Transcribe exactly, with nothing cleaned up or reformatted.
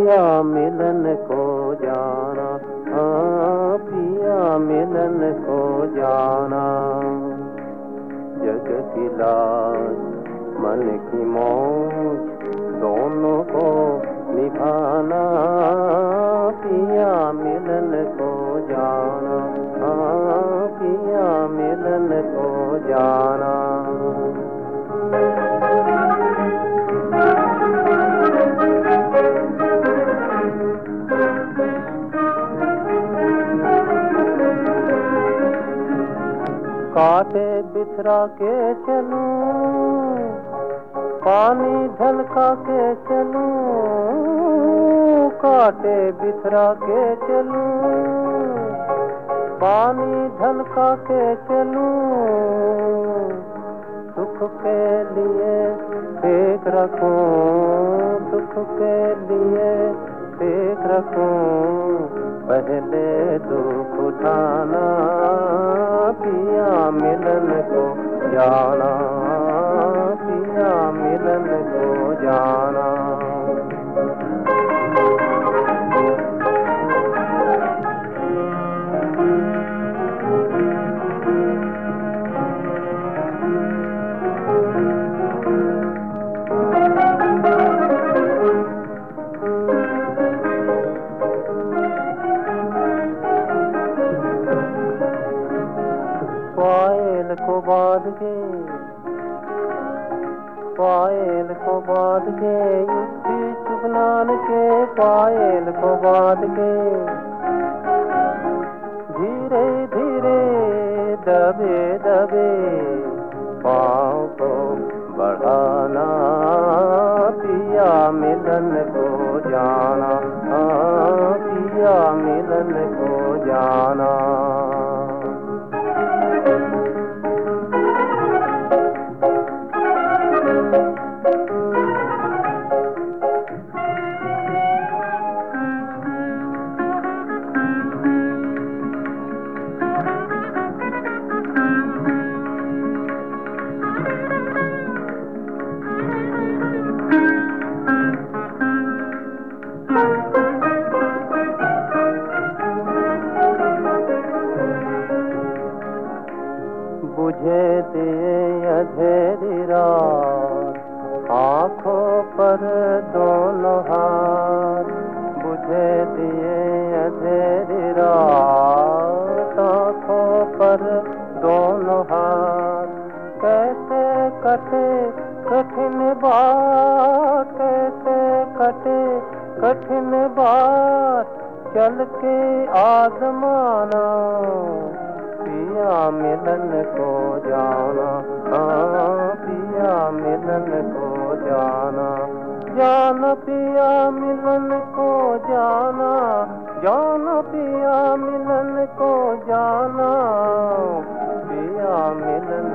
पिया मिलन को जाना, हाँ पिया मिलन को जाना। जग की लाज मन की मौज दोनों को निभाना, पिया मिलन को जाना, हाँ पिया मिलन को जाना। कांटे बिखरा के चलूं, पानी झलका के चलूं, कांटे बिखरा के चलूं, पानी झलका के चलूं। सुख के लिए देख रखूं, सुख के लिए देख रखूं, पहले दुख उठाना, पिया मिलन को जाना, पिया मिलन को जाना। पायल को बांध के, पायल को बांध के, युक्ति चुगनान के, पायल को बांध के, धीरे धीरे दबे दबे पाँव को बढ़ाना, पिया मिलन को जाना, हाँ पिया मिलन को जाना। बुझे दिए अंधेरी रात, आँखों पर दोनों हाथ, बुझे दिए अंधेरी रात, आँखों पर दोनों हाथ। कैसे कटे कठिन बात, कैसे कटे कठिन बात, चल के आजमाना, पिया मिलन को जाना, हाँ पिया मिलन को जाना। जाना पिया मिलन को जाना, जाना पिया मिलन को जाना, पिया मिलन